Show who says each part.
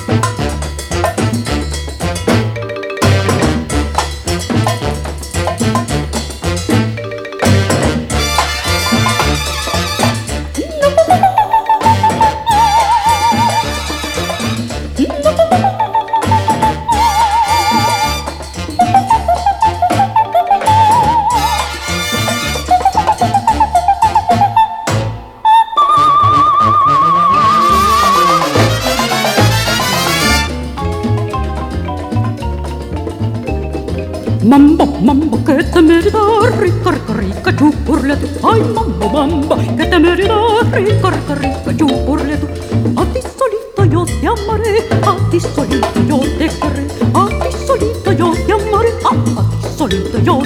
Speaker 1: Mambo, mambo, qué temeridad, rica, rica, rica, chupurle tú. Ay, mambo, mambo, qué temeridad, rica, rica, rica, chupurle tú. A ti solito yo te amaré, a ti solito yo te querré, a ti solito yo te amaré, a ti solito yo